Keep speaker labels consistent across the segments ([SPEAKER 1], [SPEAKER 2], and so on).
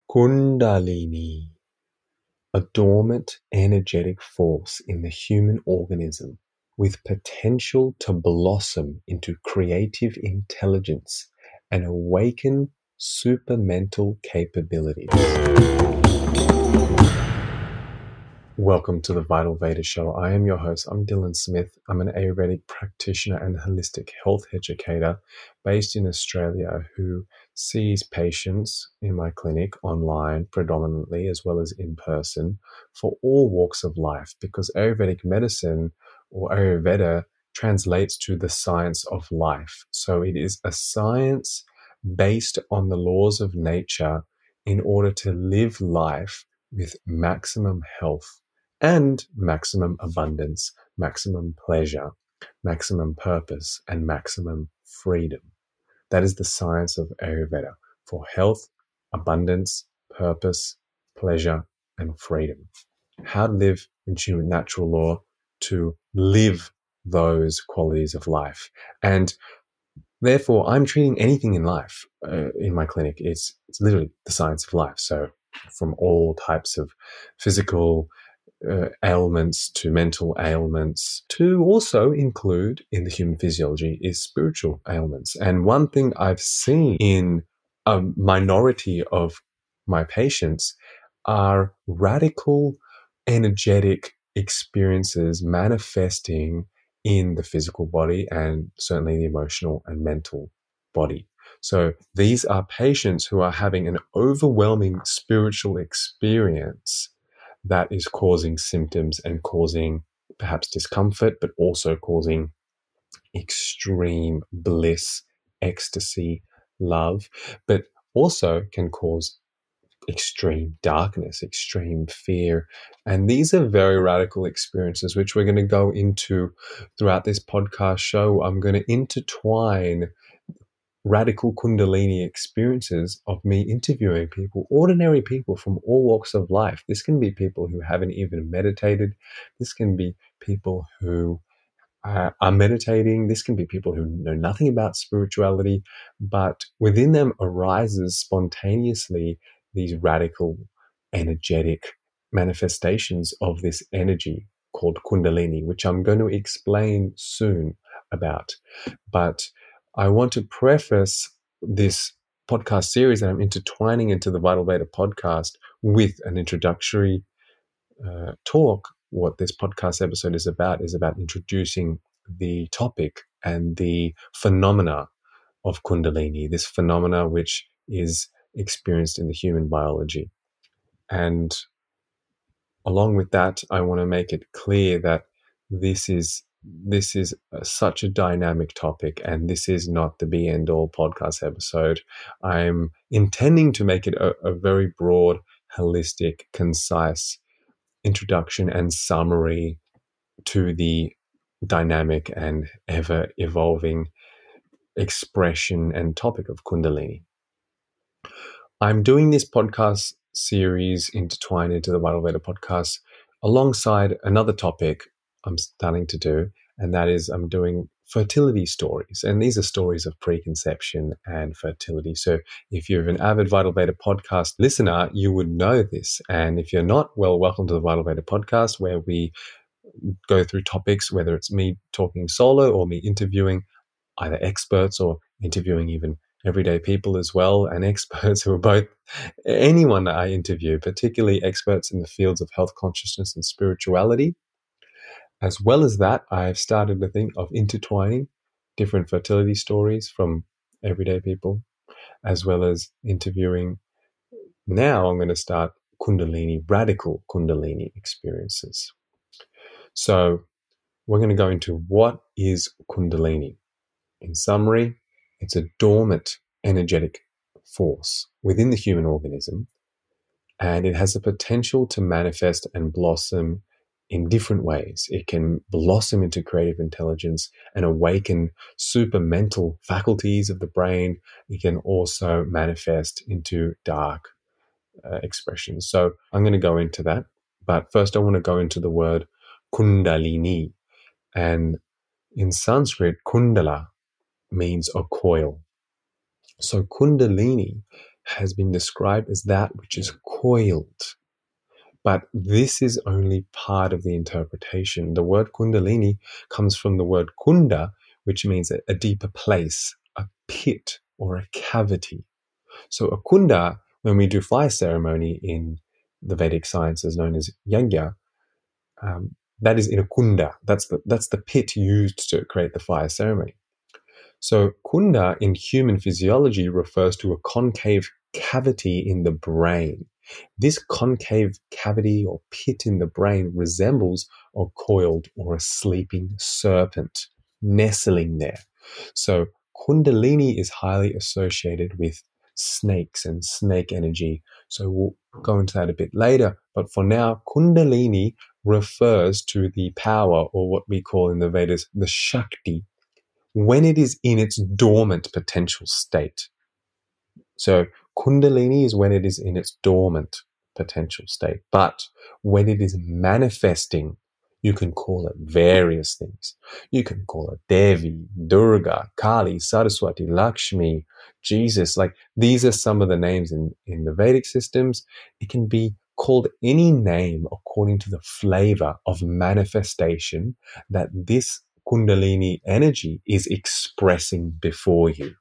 [SPEAKER 1] Kundalini, a dormant energetic force in the human organism with potential to blossom into creative intelligence and awaken supermental capabilities. Welcome to the Vital Veda Show. I am your host. I'm Dylan Smith. I'm an Ayurvedic practitioner and holistic health educator based in Australia who sees patients in my clinic online predominantly as well as in person for all walks of life, because Ayurvedic medicine or Ayurveda translates to the science of life. So it is a science based on the laws of nature in order to live life with maximum health and maximum abundance, maximum pleasure, maximum purpose, and maximum freedom. That is the science of Ayurveda for health, abundance, purpose, pleasure, and freedom. How to live in tune with natural law to live those qualities of life. And therefore, I'm treating anything in life in my clinic. It's literally the science of life. So from all types of physical ailments to mental ailments, to also include in the human physiology is spiritual ailments. And one thing I've seen in a minority of my patients are radical energetic experiences manifesting in the physical body and certainly the emotional and mental body. So these are patients who are having an overwhelming spiritual experience that is causing symptoms and causing perhaps discomfort, but also causing extreme bliss, ecstasy, love, but also can cause extreme darkness, extreme fear. And these are very radical experiences, which we're going to go into throughout this podcast show. I'm going to intertwine radical Kundalini experiences of me interviewing people, ordinary people from all walks of life. This can be people who haven't even meditated. This can be people who are meditating. This can be people who know nothing about spirituality, but within them arises spontaneously these radical, energetic manifestations of this energy called Kundalini, which I'm going to explain soon about. But I want to preface this podcast series that I'm intertwining into the Vital Veda podcast with an introductory talk. What this podcast episode is about introducing the topic and the phenomena of Kundalini, this phenomena which is experienced in the human biology. And along with that, I want to make it clear that this is such a dynamic topic, and this is not the be and all podcast episode. I'm intending to make it a very broad, holistic, concise introduction and summary to the dynamic and ever evolving expression and topic of Kundalini. I'm doing this podcast series intertwined into the Vital Veda podcast alongside another topic I'm starting to do, and that is I'm doing fertility stories. And these are stories of preconception and fertility. So if you're an avid Vital Veda podcast listener, you would know this. And if you're not, well, welcome to the Vital Veda podcast, where we go through topics, whether it's me talking solo or me interviewing either experts or interviewing even everyday people as well, and experts who are both anyone that I interview, particularly experts in the fields of health consciousness and spirituality. As well as that, I've started to think of intertwining different fertility stories from everyday people, as well as interviewing. Now I'm going to start radical Kundalini experiences. So we're going to go into what is Kundalini. In summary, it's a dormant energetic force within the human organism, and it has the potential to manifest and blossom in different ways. It can blossom into creative intelligence and awaken super mental faculties of the brain. It can also manifest into dark expressions. So I'm going to go into that. But first, I want to go into the word Kundalini. And in Sanskrit, Kundala means a coil. So Kundalini has been described as that which is coiled. But this is only part of the interpretation. The word Kundalini comes from the word Kunda, which means a deeper place, a pit, or a cavity. So a Kunda, when we do fire ceremony in the Vedic sciences known as Yajna, that is in a Kunda. That's the pit used to create the fire ceremony. So Kunda in human physiology refers to a concave cavity in the brain. This concave cavity or pit in the brain resembles a coiled or a sleeping serpent nestling there. So Kundalini is highly associated with snakes and snake energy. So we'll go into that a bit later. But for now, Kundalini refers to the power, or what we call in the Vedas, the Shakti, when it is in its dormant potential state. So Kundalini is when it is in its dormant potential state. But when it is manifesting, you can call it various things. You can call it Devi, Durga, Kali, Saraswati, Lakshmi, Jesus. Like, these are some of the names in the Vedic systems. It can be called any name according to the flavor of manifestation that this Kundalini energy is expressing before you.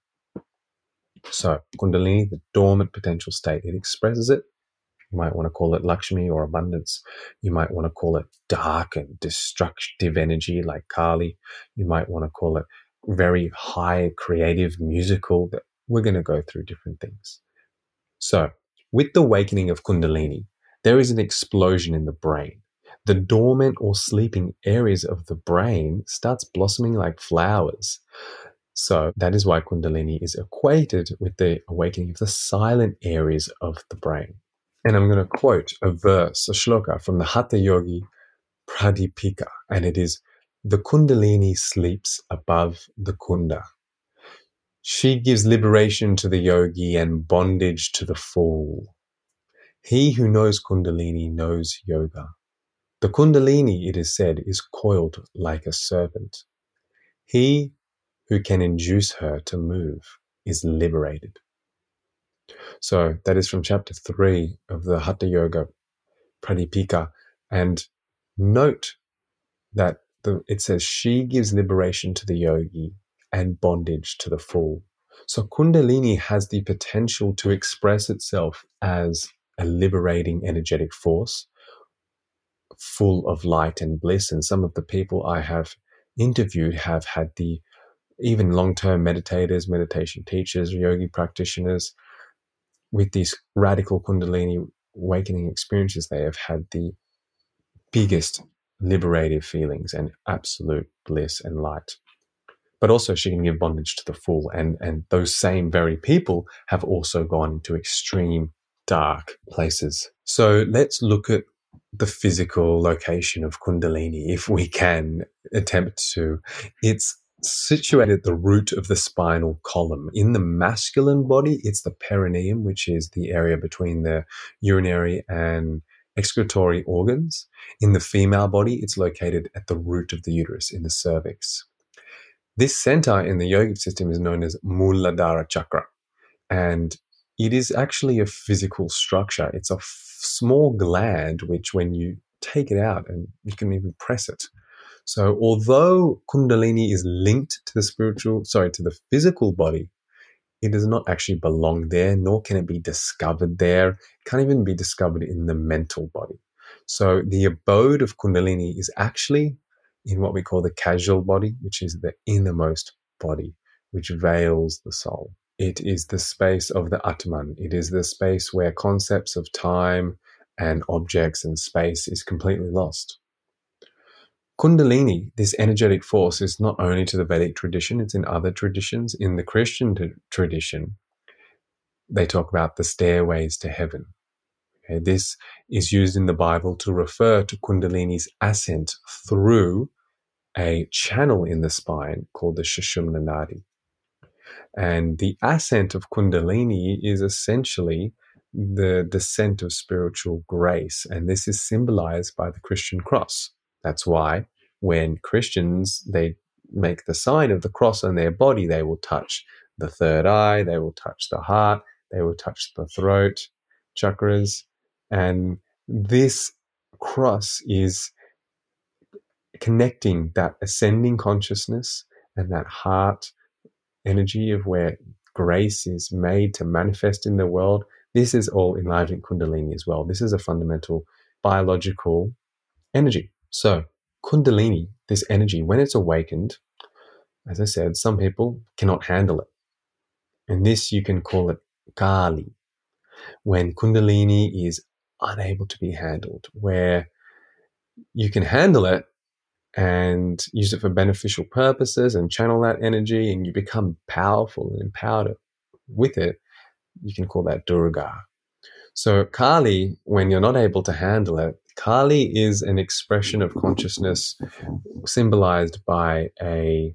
[SPEAKER 1] So Kundalini, the dormant potential state, it expresses it. You might want to call it Lakshmi or abundance. You might want to call it dark and destructive energy like Kali. You might want to call it very high, creative, musical. We're going to go through different things. So with the awakening of Kundalini, there is an explosion in the brain. The dormant or sleeping areas of the brain starts blossoming like flowers. So that is why Kundalini is equated with the awakening of the silent areas of the brain. And I'm going to quote a verse, a shloka from the Hatha Yogi Pradipika, and it is, "The Kundalini sleeps above the Kunda. She gives liberation to the yogi and bondage to the fool. He who knows Kundalini knows yoga. The Kundalini, it is said, is coiled like a serpent. He who can induce her to move is liberated." So that is from chapter 3 of the Hatha Yoga Pradipika. And note that it says, she gives liberation to the yogi and bondage to the fool. So Kundalini has the potential to express itself as a liberating energetic force, full of light and bliss. And some of the people I have interviewed have had even long-term meditators, meditation teachers, yogi practitioners, with these radical Kundalini awakening experiences, they have had the biggest liberative feelings and absolute bliss and light. But also she can give bondage to the fool. And those same very people have also gone into extreme dark places. So let's look at the physical location of Kundalini, if we can attempt to. It's situated at the root of the spinal column. In the masculine body, it's the perineum, which is the area between the urinary and excretory organs. In the female body, it's located at the root of the uterus, in the cervix. This center in the yogic system is known as Muladhara Chakra, and it is actually a physical structure. It's a small gland which, when you take it out, and you can even press it. So although Kundalini is linked to the physical body, it does not actually belong there, nor can it be discovered there. It can't even be discovered in the mental body. So the abode of Kundalini is actually in what we call the causal body, which is the innermost body, which veils the soul. It is the space of the Atman. It is the space where concepts of time and objects and space is completely lost. Kundalini, this energetic force, is not only to the Vedic tradition, it's in other traditions. In the Christian tradition, they talk about the stairways to heaven. Okay, this is used in the Bible to refer to Kundalini's ascent through a channel in the spine called the Sushumna Nadi. And the ascent of Kundalini is essentially the descent of spiritual grace. And this is symbolized by the Christian cross. That's why when Christians, they make the sign of the cross on their body, they will touch the third eye, they will touch the heart, They will touch the throat chakras. And this cross is connecting that ascending consciousness and that heart energy of where grace is made to manifest in the world. This is all enlivening Kundalini as well. This is a fundamental biological energy. So Kundalini, this energy, when it's awakened, as I said, some people cannot handle it. And this you can call it Kali, when Kundalini is unable to be handled, where you can handle it and use it for beneficial purposes and channel that energy and you become powerful and empowered with it. You can call that Durga. So Kali, when you're not able to handle it, Kali is an expression of consciousness symbolized by a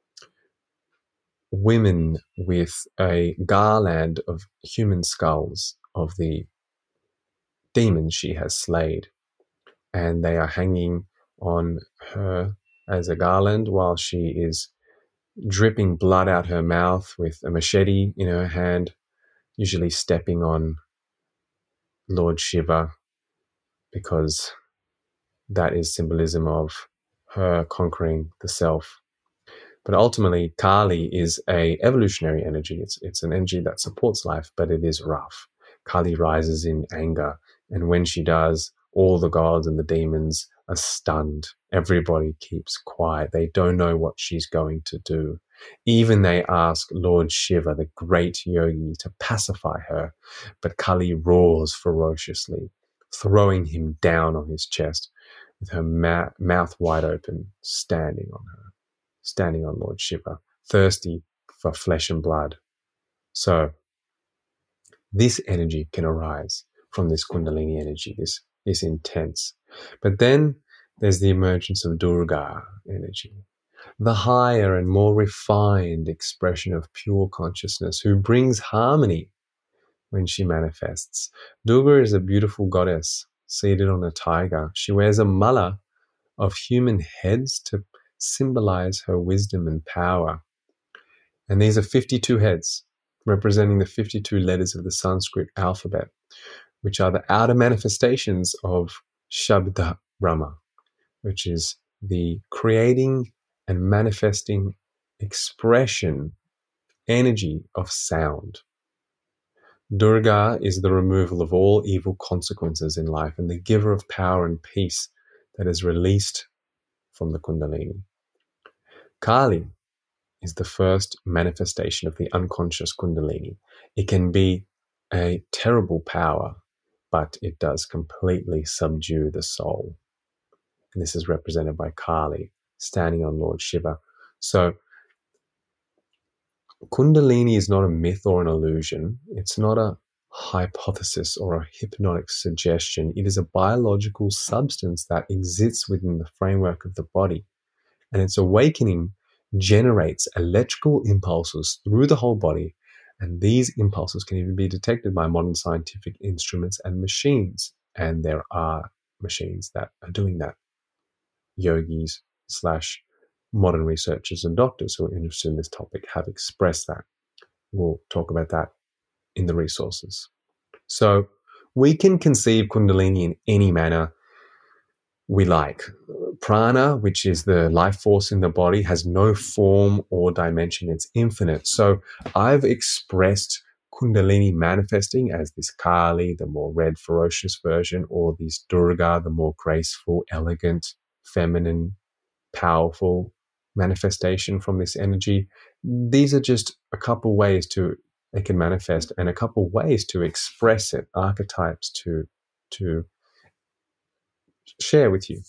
[SPEAKER 1] woman with a garland of human skulls of the demons she has slayed. And they are hanging on her as a garland while she is dripping blood out her mouth with a machete in her hand, usually stepping on Lord Shiva, because that is symbolism of her conquering the self. But ultimately, Kali is a evolutionary energy. It's an energy that supports life, but it is rough. Kali rises in anger, and when she does, all the gods and the demons are stunned. Everybody keeps quiet. They don't know what she's going to do. Even they ask Lord Shiva, the great yogi, to pacify her, but Kali roars ferociously, throwing him down on his chest with her mouth wide open, standing on Lord Shiva, thirsty for flesh and blood. So this energy can arise from this Kundalini energy, this intense. But then there's the emergence of Durga energy, the higher and more refined expression of pure consciousness who brings harmony when she manifests. Durga is a beautiful goddess seated on a tiger. She wears a mala of human heads to symbolize her wisdom and power. And these are 52 heads, representing the 52 letters of the Sanskrit alphabet, which are the outer manifestations of Shabda Brahma, which is the creating and manifesting expression, energy of sound. Durga is the removal of all evil consequences in life and the giver of power and peace that is released from the Kundalini. Kali is the first manifestation of the unconscious Kundalini. It can be a terrible power, but it does completely subdue the soul. And this is represented by Kali standing on Lord Shiva. So Kundalini is not a myth or an illusion. It's not a hypothesis or a hypnotic suggestion. It is a biological substance that exists within the framework of the body. And its awakening generates electrical impulses through the whole body. And these impulses can even be detected by modern scientific instruments and machines. And there are machines that are doing that. Yogis / modern researchers and doctors who are interested in this topic have expressed that. We'll talk about that in the resources. So we can conceive Kundalini in any manner we like. Prana, which is the life force in the body, has no form or dimension. It's infinite. So I've expressed Kundalini manifesting as this Kali, the more red, ferocious version, or this Durga, the more graceful, elegant, feminine, powerful manifestation from this energy. These are just a couple ways it can manifest and a couple ways to express it, archetypes to share with you.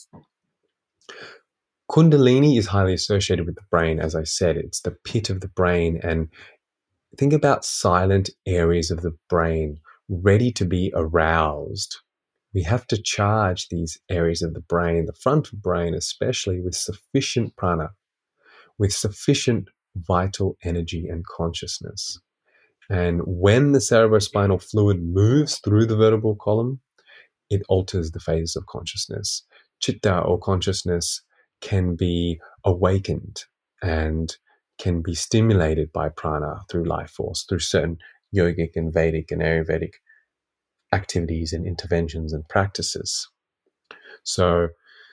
[SPEAKER 1] Kundalini is highly associated with the brain. As I said, it's the pit of the brain. And think about silent areas of the brain ready to be aroused. We have to charge these areas of the brain, the frontal brain especially, with sufficient prana, with sufficient vital energy and consciousness. And when the cerebrospinal fluid moves through the vertebral column, it alters the phases of consciousness. Chitta, or consciousness, can be awakened and can be stimulated by prana through life force, through certain yogic and Vedic and Ayurvedic activities and interventions and practices. So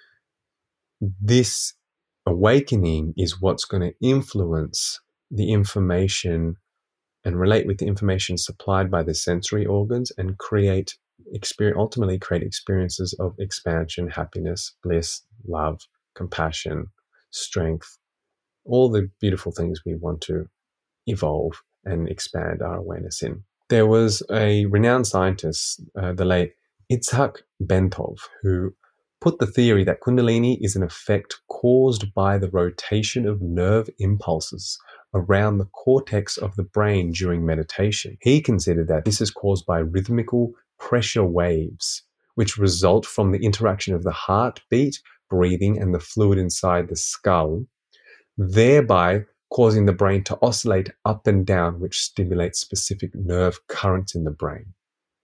[SPEAKER 1] this awakening is what's going to influence the information and relate with the information supplied by the sensory organs and ultimately create experiences of expansion, happiness, bliss, love, compassion, strength, all the beautiful things we want to evolve and expand our awareness in. There was a renowned scientist, the late Itzhak Bentov, who put the theory that Kundalini is an effect caused by the rotation of nerve impulses around the cortex of the brain during meditation. He considered that this is caused by rhythmical pressure waves, which result from the interaction of the heartbeat, breathing, and the fluid inside the skull, thereby causing the brain to oscillate up and down, which stimulates specific nerve currents in the brain.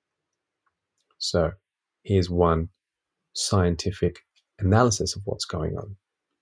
[SPEAKER 1] So here's one scientific analysis of what's going on.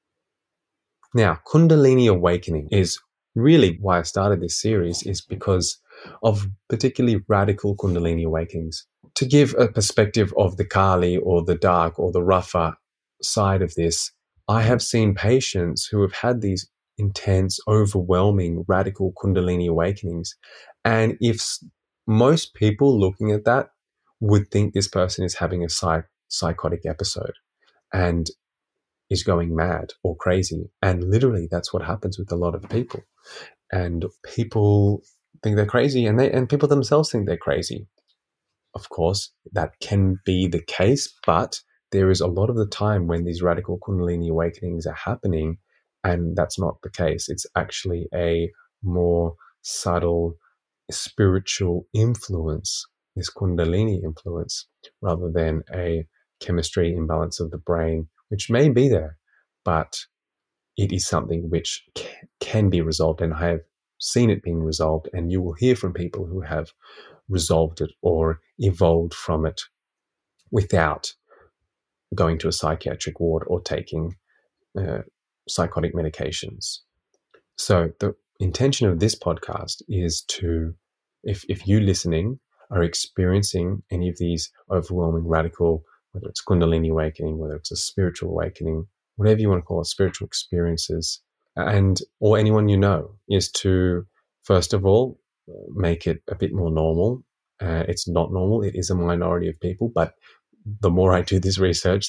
[SPEAKER 1] Now, Kundalini awakening is really why I started this series, is because of particularly radical Kundalini awakenings. To give a perspective of the Kali or the dark or the rougher side of this, I have seen patients who have had these intense, overwhelming, radical Kundalini awakenings. And if most people looking at that would think this person is having a psychotic episode and is going mad or crazy. And literally that's what happens with a lot of people. And people think they're crazy, and people themselves think they're crazy. Of course, that can be the case, but there is a lot of the time when these radical Kundalini awakenings are happening, and that's not the case. It's actually a more subtle spiritual influence, this Kundalini influence, rather than a chemistry imbalance of the brain, which may be there, but it is something which can be resolved, and I have seen it being resolved, and you will hear from people who have resolved it or evolved from it without going to a psychiatric ward or taking psychotic medications. So the intention of this podcast is to, if you listening are experiencing any of these overwhelming radical, whether it's Kundalini awakening, whether it's a spiritual awakening, whatever you want to call it, spiritual experiences, or anyone you know, is to, first of all, make it a bit more normal. It's not normal. It is a minority of people, but the more I do this research,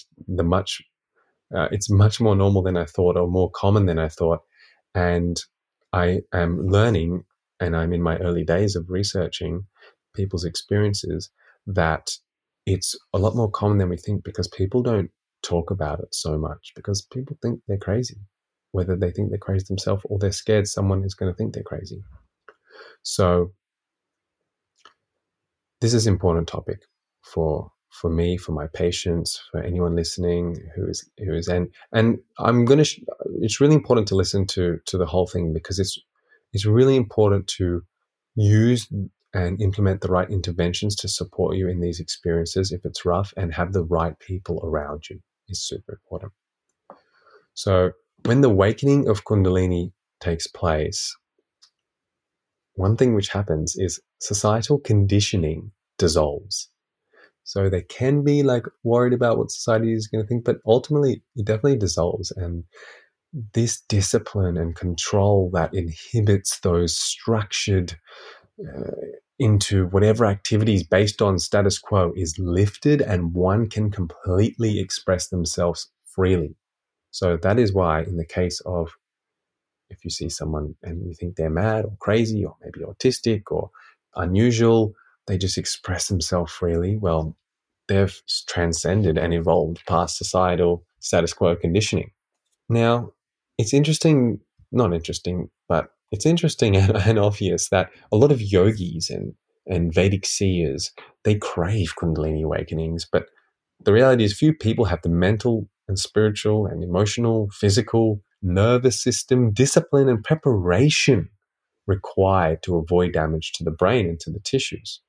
[SPEAKER 1] it's much more normal than I thought, or more common than I thought. And I am learning, and I'm in my early days of researching people's experiences, that it's a lot more common than we think, because people don't talk about it so much, because people think they're crazy, whether they think they're crazy themselves or they're scared someone is going to think they're crazy. So this is an important topic for me, for my patients, for anyone listening who is, and I'm going to, it's really important to listen to the whole thing, because it's really important to use and implement the right interventions to support you in these experiences if it's rough, and have the right people around you is super important. So when the awakening of Kundalini takes place, one thing which happens is societal conditioning dissolves. So they can be worried about what society is going to think, but ultimately it definitely dissolves. And this discipline and control that inhibits those structured into whatever activities based on status quo is lifted, and one can completely express themselves freely. So that is why, in the case of, if you see someone and you think they're mad or crazy or maybe autistic or unusual, they just express themselves freely. Well, they've transcended and evolved past societal status quo conditioning. Now, it's interesting, not interesting, but it's interesting and obvious that a lot of yogis and Vedic seers, they crave Kundalini awakenings, but the reality is few people have the mental and spiritual and emotional, physical, nervous system, discipline, and preparation required to avoid damage to the brain and to the tissues.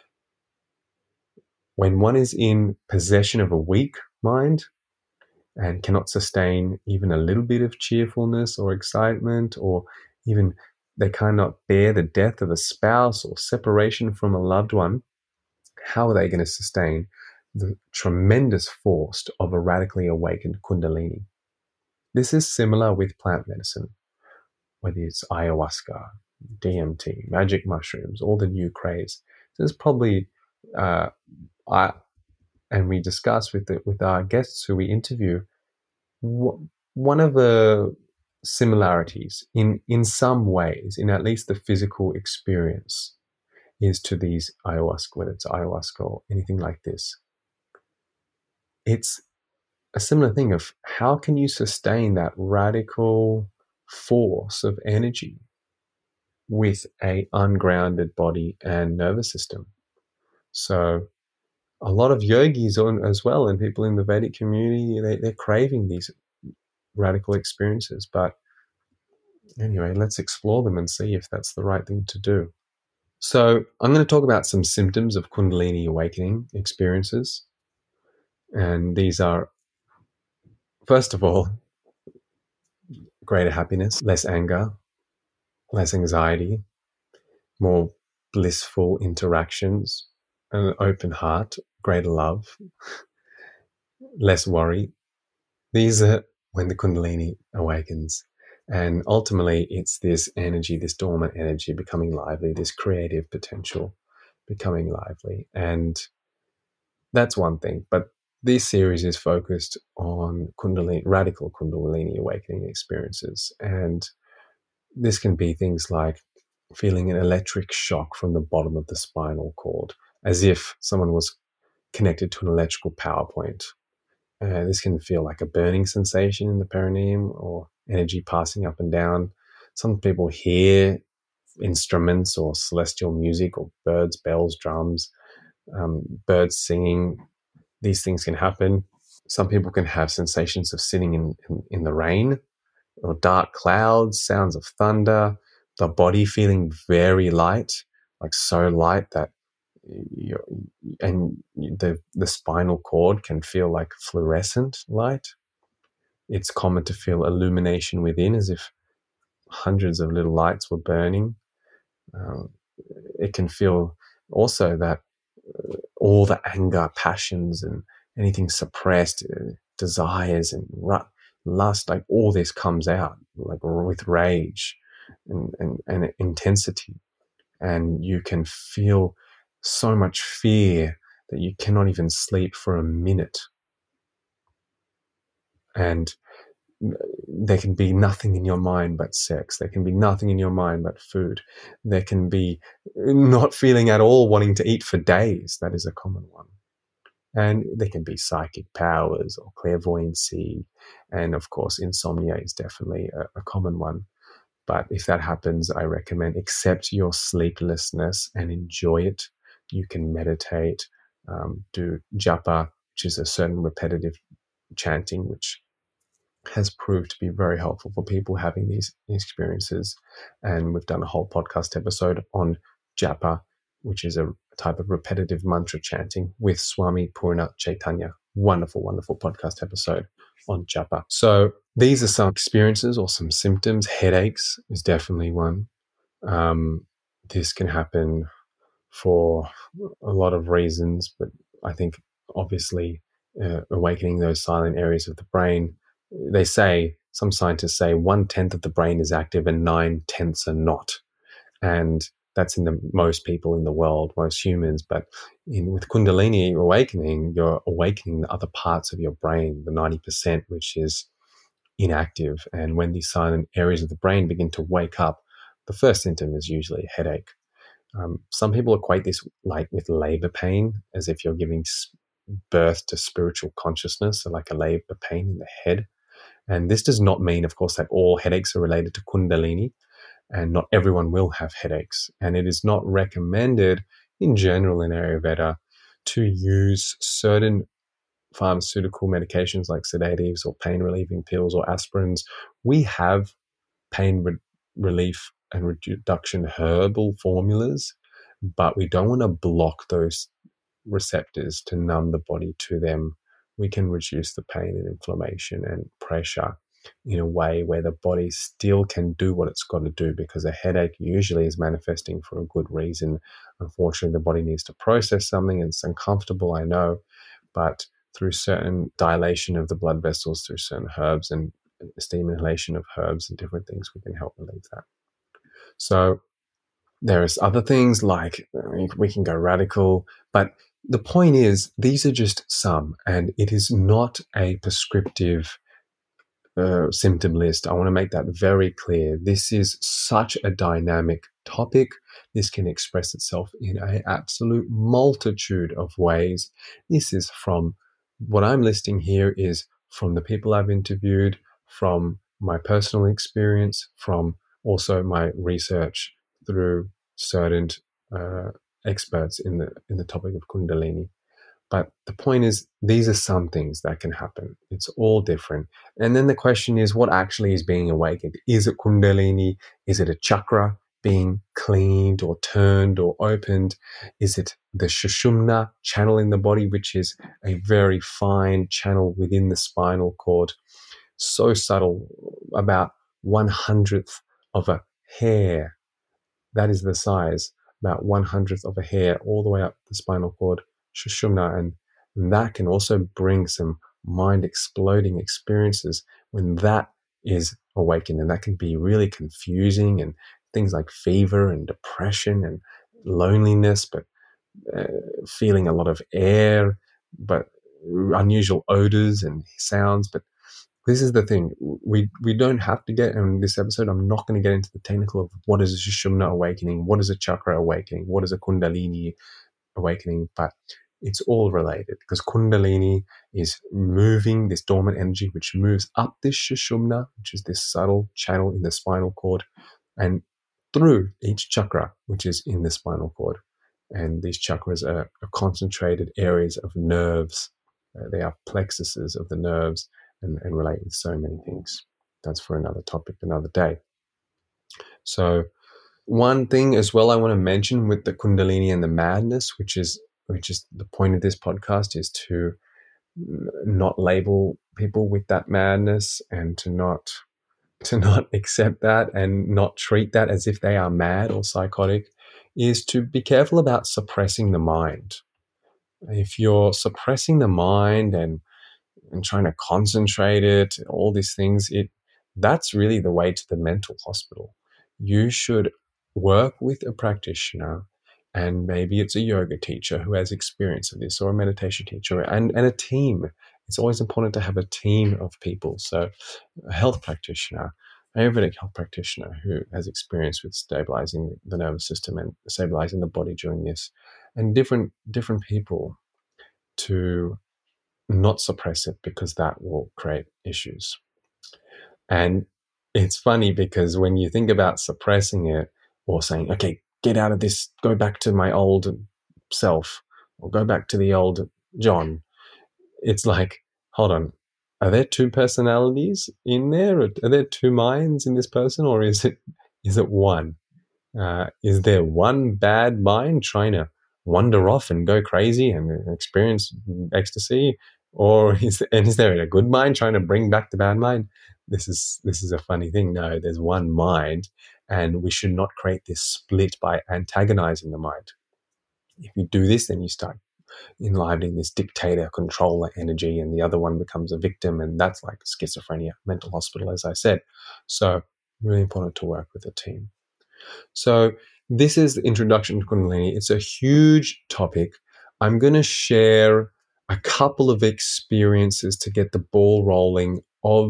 [SPEAKER 1] When one is in possession of a weak mind and cannot sustain even a little bit of cheerfulness or excitement, or even they cannot bear the death of a spouse or separation from a loved one, how are they going to sustain the tremendous force of a radically awakened Kundalini? This is similar with plant medicine, whether it's ayahuasca, DMT, magic mushrooms, all the new craze. There's probably, and we discuss with our guests who we interview, one of the similarities in some ways, in at least the physical experience, is to these ayahuasca, whether it's ayahuasca or anything like this. It's a similar thing of how can you sustain that radical force of energy with a ungrounded body and nervous system. So a lot of yogis as well, and people in the Vedic community, they're craving these radical experiences. But anyway, let's explore them and see if that's the right thing to do. So I'm going to talk about some symptoms of Kundalini awakening experiences. And these are, first of all, greater happiness, less anger, less anxiety, more blissful interactions, an open heart, greater love, less worry. These are when the Kundalini awakens. And ultimately, it's this energy, this dormant energy becoming lively, this creative potential becoming lively. And that's one thing. But this series is focused on Kundalini, radical Kundalini awakening experiences. And this can be things like feeling an electric shock from the bottom of the spinal cord, as if someone was connected to an electrical power point. This can feel like a burning sensation in the perineum or energy passing up and down. Some people hear instruments or celestial music or birds, bells, drums, birds singing. These things can happen. Some people can have sensations of sitting in the rain or dark clouds, sounds of thunder, the body feeling very light, like so light that the spinal cord can feel like fluorescent light. It's common to feel illumination within, as if hundreds of little lights were burning. It can feel also that all the anger, passions, and anything suppressed, desires and lust, like all this comes out, like with rage and intensity. And you can feel so much fear that you cannot even sleep for a minute. And there can be nothing in your mind but sex. There can be nothing in your mind but food. There can be not feeling at all, wanting to eat for days. That is a common one. And there can be psychic powers or clairvoyancy. And of course, insomnia is definitely a common one. But if that happens, I recommend accept your sleeplessness and enjoy it. You can meditate, do japa, which is a certain repetitive chanting, which has proved to be very helpful for people having these experiences. And we've done a whole podcast episode on japa, which is a type of repetitive mantra chanting with Swami Purna Chaitanya. Wonderful, wonderful podcast episode on japa. So these are some experiences or some symptoms. Headaches is definitely one. This can happen for a lot of reasons, but I think obviously awakening those silent areas of the brain. They say, some scientists say 1/10 of the brain is active and 9/10 are not. And that's in the most people in the world, most humans. But with Kundalini awakening, you're awakening the other parts of your brain, the 90%, which is inactive. And when these silent areas of the brain begin to wake up, the first symptom is usually a headache. Some people equate this like with labor pain, as if you're giving birth to spiritual consciousness, so like a labor pain in the head. And this does not mean, of course, that all headaches are related to Kundalini, and not everyone will have headaches. And it is not recommended in general in Ayurveda to use certain pharmaceutical medications like sedatives or pain relieving pills or aspirins. We have pain relief and reduction herbal formulas, but we don't want to block those receptors to numb the body to them. We can reduce the pain and inflammation and pressure. in a way where the body still can do what it's got to do, because a headache usually is manifesting for a good reason. Unfortunately, the body needs to process something and it's uncomfortable, I know, but through certain dilation of the blood vessels, through certain herbs and steam inhalation of herbs and different things, we can help relieve that. So there's other things like we can go radical, but the point is these are just some, and it is not a prescriptive symptom list. I want to make that very clear. This is such a dynamic topic. This can express itself in an absolute multitude of ways. This is from what I'm listing here is from the people I've interviewed, from my personal experience, from also my research through certain experts in the topic of Kundalini. But the point is, these are some things that can happen. It's all different. And then the question is, what actually is being awakened? Is it Kundalini? Is it a chakra being cleaned or turned or opened? Is it the Sushumna channel in the body, which is a very fine channel within the spinal cord? So subtle, about 1/100th of a hair. That is the size, about 1/100th of a hair, all the way up the spinal cord, Sushumna, and that can also bring some mind exploding experiences when that is awakened, and that can be really confusing, and things like fever and depression and loneliness, but feeling a lot of air, but unusual odors and sounds. But this is the thing. We don't have to get in this episode. I'm not going to get into the technical of what is a Sushumna awakening, what is a chakra awakening, what is a Kundalini awakening, but it's all related, because Kundalini is moving this dormant energy, which moves up this Sushumna, which is this subtle channel in the spinal cord, and through each chakra, which is in the spinal cord. And these chakras are concentrated areas of nerves. They are plexuses of the nerves and relate with so many things. That's for another topic, another day. So one thing as well I want to mention with the Kundalini and the madness, which is the point of this podcast, is to not label people with that madness, and to not accept that and not treat that as if they are mad or psychotic, is to be careful about suppressing the mind. If you're suppressing the mind and trying to concentrate it, all these things, that's really the way to the mental hospital. You should work with a practitioner, and maybe it's a yoga teacher who has experience of this, or a meditation teacher, and a team. It's always important to have a team of people. So a health practitioner, Ayurvedic health practitioner who has experience with stabilizing the nervous system and stabilizing the body during this, and different people to not suppress it, because that will create issues. And it's funny, because when you think about suppressing it, or saying, okay, get out of this, go back to my old self, or go back to the old John, it's like, hold on, are there two personalities in there? Are there two minds in this person, or is it one? Is there one bad mind trying to wander off and go crazy and experience ecstasy, or is there a good mind trying to bring back the bad mind? This is a funny thing. No, there's one mind, and we should not create this split by antagonizing the mind. If you do this, then you start enlivening this dictator, controller energy, and the other one becomes a victim, and that's like schizophrenia, mental hospital, as I said. So really important to work with a team. So this is the introduction to Kundalini. It's a huge topic. I'm going to share a couple of experiences to get the ball rolling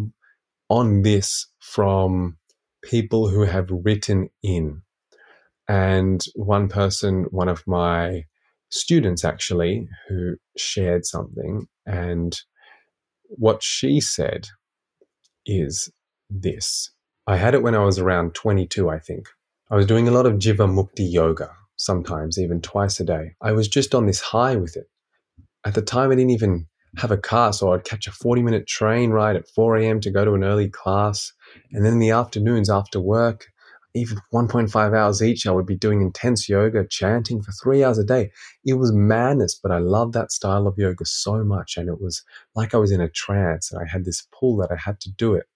[SPEAKER 1] on this from people who have written in. And one of my students actually, who shared something, and what she said is this. I had it when I was around 22, I think. I was doing a lot of Jiva Mukti yoga, sometimes even twice a day. I was just on this high with it. At the time, I didn't even have a car, so I'd catch a 40-minute train ride at 4 a.m. to go to an early class. And then in the afternoons after work, even 1.5 hours each, I would be doing intense yoga, chanting for 3 hours a day. It was madness, but I loved that style of yoga so much. And it was like I was in a trance, and I had this pull that I had to do it.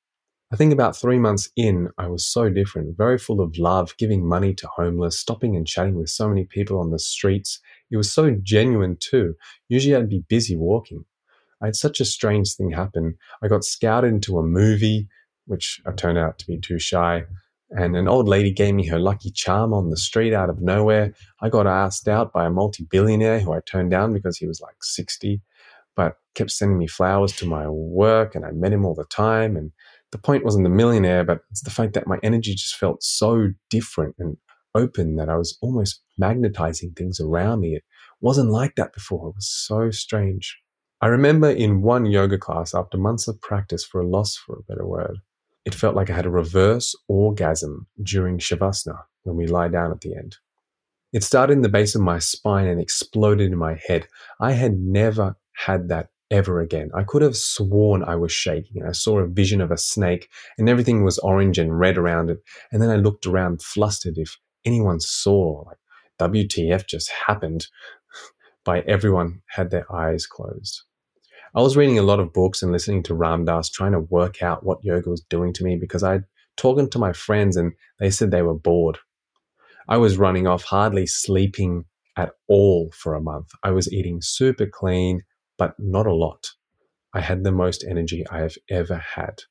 [SPEAKER 1] I think about 3 months in, I was so different, very full of love, giving money to homeless, stopping and chatting with so many people on the streets. It was so genuine too. Usually I'd be busy walking. I had such a strange thing happen. I got scouted into a movie, which I turned out to be too shy. And an old lady gave me her lucky charm on the street out of nowhere. I got asked out by a multi-billionaire who I turned down because he was like 60, but kept sending me flowers to my work, and I met him all the time. And the point wasn't the millionaire, but it's the fact that my energy just felt so different and open that I was almost magnetizing things around me. It wasn't like that before. It was so strange. I remember in one yoga class, after months of practice, for a loss for a better word, it felt like I had a reverse orgasm during Shavasana when we lie down at the end. It started in the base of my spine and exploded in my head. I had never had that ever again. I could have sworn I was shaking. I saw a vision of a snake and everything was orange and red around it. And then I looked around flustered if anyone saw, like, WTF just happened, by everyone had their eyes closed. I was reading a lot of books and listening to Ram Dass, trying to work out what yoga was doing to me because I'd talked to my friends and they said they were bored. I was running off, hardly sleeping at all for a month. I was eating super clean, but not a lot. I had the most energy I have ever had.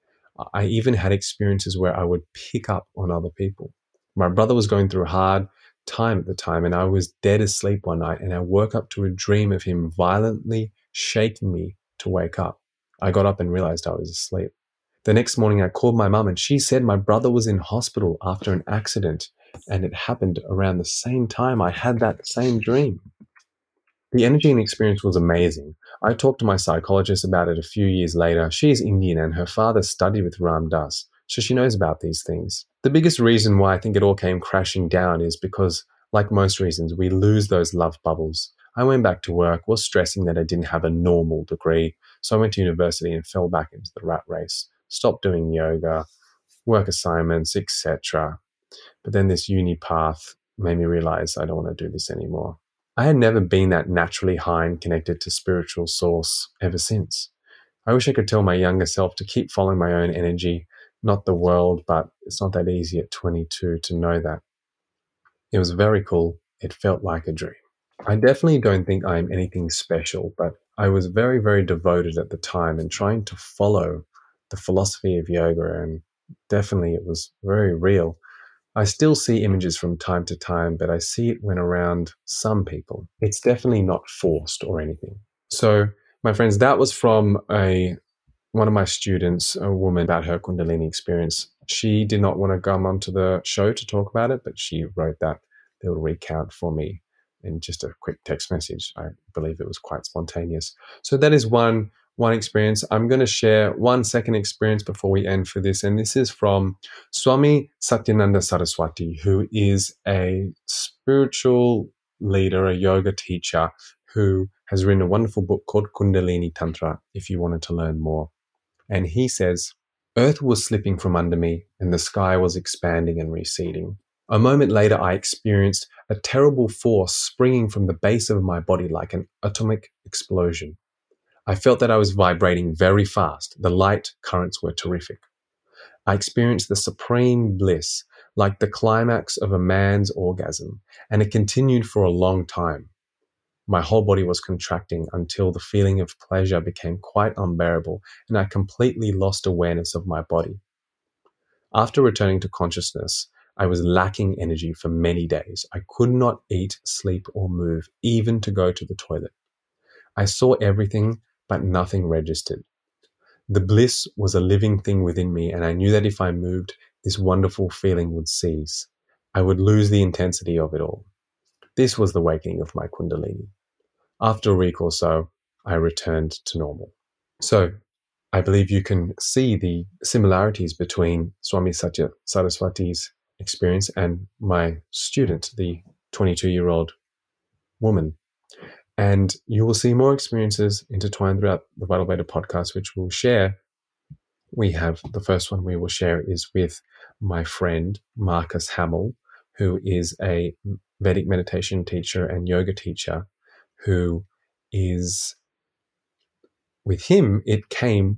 [SPEAKER 1] I even had experiences where I would pick up on other people. My brother was going through a hard time at the time, and I was dead asleep one night, and I woke up to a dream of him violently shaking me to wake up. I got up and realized I was asleep. The next morning, I called my mum, and she said my brother was in hospital after an accident, and it happened around the same time I had that same dream. The energy and experience was amazing. I talked to my psychologist about it a few years later. She is Indian and her father studied with Ram Dass, so she knows about these things. The biggest reason why I think it all came crashing down is because, like most reasons, we lose those love bubbles. I went back to work, was stressing that I didn't have a normal degree, so I went to university and fell back into the rat race, stopped doing yoga, work assignments, etc. But then this uni path made me realize I don't want to do this anymore. I had never been that naturally high and connected to spiritual source ever since. I wish I could tell my younger self to keep following my own energy, not the world, but it's not that easy at 22 to know that. It was very cool. It felt like a dream. I definitely don't think I'm anything special, but I was very, very devoted at the time and trying to follow the philosophy of yoga, and definitely it was very real. I still see images from time to time, but I see it when around some people. It's definitely not forced or anything. So, my friends, that was from one of my students, a woman, about her Kundalini experience. She did not want to come onto the show to talk about it, but she wrote that little recount for me in just a quick text message. I believe it was quite spontaneous. So that is one experience. I'm going to share one second experience before we end for this, and this is from Swami Satyananda Saraswati, who is a spiritual leader, a yoga teacher, who has written a wonderful book called Kundalini Tantra, if you wanted to learn more. And he says, "Earth was slipping from under me and the sky was expanding and receding. A moment later, I experienced a terrible force springing from the base of my body like an atomic explosion. I felt that I was vibrating very fast. The light currents were terrific. I experienced the supreme bliss, like the climax of a man's orgasm, and it continued for a long time. My whole body was contracting until the feeling of pleasure became quite unbearable, and I completely lost awareness of my body. After returning to consciousness, I was lacking energy for many days. I could not eat, sleep, or move, even to go to the toilet. I saw everything, but nothing registered. The bliss was a living thing within me, and I knew that if I moved, this wonderful feeling would cease. I would lose the intensity of it all. This was the wakening of my Kundalini. After a week or so, I returned to normal." So, I believe you can see the similarities between Swami Satya Saraswati's experience and my student, the 22-year-old woman. And you will see more experiences intertwined throughout the Vital Veda podcast, which we'll share. We have the first one we will share is with my friend, Marcus Hamill, who is a Vedic meditation teacher and yoga teacher, who is, with him, it came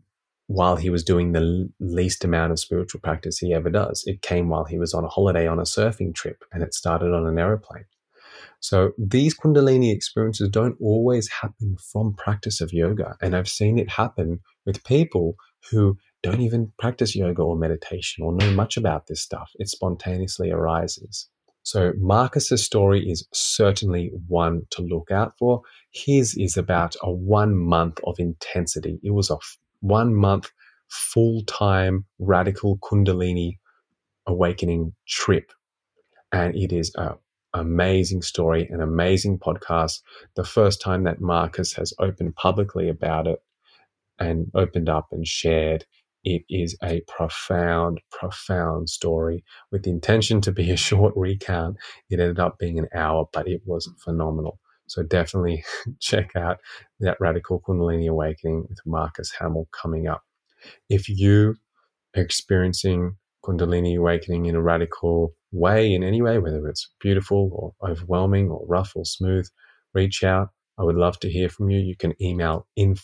[SPEAKER 1] while he was doing the least amount of spiritual practice he ever does. It came while he was on a holiday on a surfing trip, and it started on an aeroplane. So these Kundalini experiences don't always happen from practice of yoga. And I've seen it happen with people who don't even practice yoga or meditation or know much about this stuff. It spontaneously arises. So Marcus's story is certainly one to look out for. His is about a 1 month of intensity. It was a 1 month full-time radical Kundalini awakening trip. And it is an amazing story, an amazing podcast. The first time that Marcus has opened publicly about it and opened up and shared, it is a profound, profound story with the intention to be a short recount. It ended up being an hour, but it was phenomenal. So definitely check out that Radical Kundalini Awakening with Marcus Hamill coming up. If you are experiencing Kundalini awakening in a radical way, in any way, whether it's beautiful or overwhelming or rough or smooth, reach out. I would love to hear from you. You can email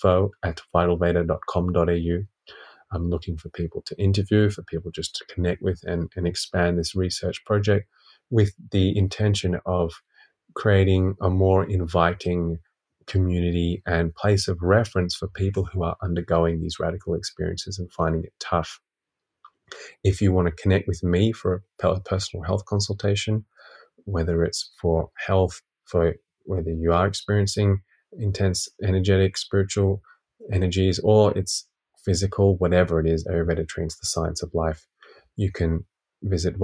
[SPEAKER 1] info@vitalveda.com.au. I'm looking for people to interview, for people just to connect with and expand this research project with the intention of creating a more inviting community and place of reference for people who are undergoing these radical experiences and finding it tough. If you want to connect with me for a personal health consultation, whether it's for health, for whether you are experiencing intense energetic, spiritual energies, or it's physical, whatever it is, Ayurveda trains the science of life. You can visit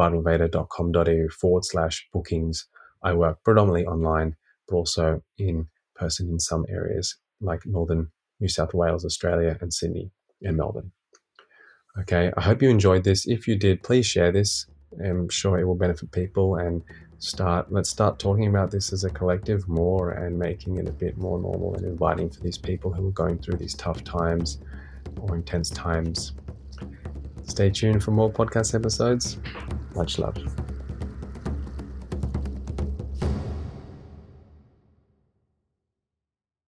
[SPEAKER 1] vitalveda.com.au/bookings. I work predominantly online, but also in person in some areas like northern New South Wales, Australia, and Sydney and Melbourne. Okay, I hope you enjoyed this. If you did, please share this. I'm sure it will benefit people, and let's start talking about this as a collective more and making it a bit more normal and inviting for these people who are going through these tough times or intense times. Stay tuned for more podcast episodes. Much love.